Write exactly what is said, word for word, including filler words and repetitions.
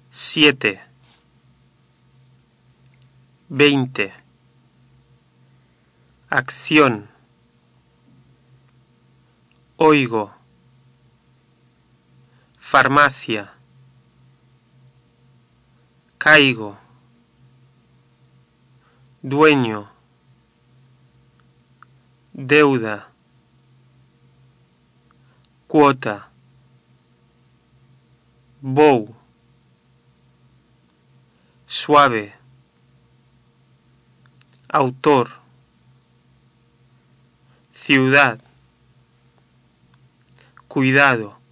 siete, veinte, acción, oigo, farmacia, caigo, dueño, deuda, cuota, bow, suave, autor, ciudad, cuidado,